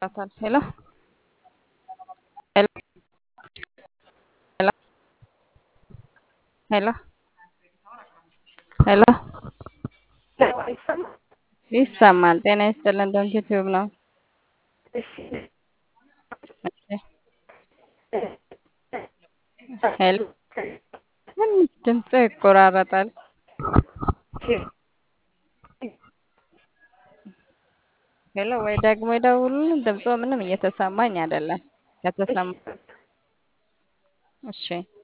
ሄሎ ሄሎ ሄሎ ሄሎ ሄሎ ይሰማል። ጤና ይስጥልን። ዶንኪ ቲዩብ ነው። እሺ ሄሎ ትንሽ ድምጽ ይቆራረጣል። ሄሎ ወይ ደግሞ ይደውሉልን። ድምጾ ምንም እየተሰማኝ አይደለም። ከተሰማ እሺ